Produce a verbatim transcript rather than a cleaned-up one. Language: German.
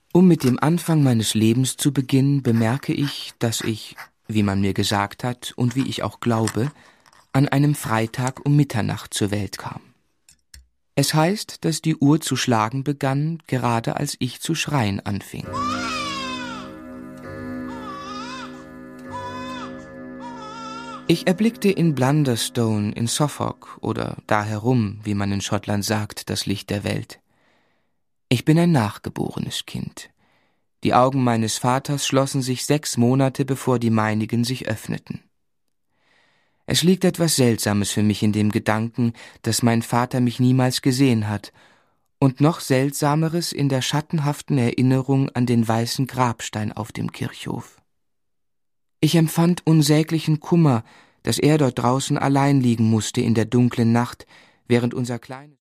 Um mit dem Anfang meines Lebens zu beginnen, bemerke ich, dass ich, wie man mir gesagt hat und wie ich auch glaube, an einem Freitag um Mitternacht zur Welt kam. Es heißt, dass die Uhr zu schlagen begann, gerade als ich zu schreien anfing. Ich erblickte in Blunderstone in Suffolk oder da herum, wie man in Schottland sagt, das Licht der Welt. Ich bin ein nachgeborenes Kind. Die Augen meines Vaters schlossen sich sechs Monate, bevor die meinigen sich öffneten. Es liegt etwas Seltsames für mich in dem Gedanken, dass mein Vater mich niemals gesehen hat, und noch Seltsameres in der schattenhaften Erinnerung an den weißen Grabstein auf dem Kirchhof. Ich empfand unsäglichen Kummer, dass er dort draußen allein liegen musste in der dunklen Nacht, während unser kleines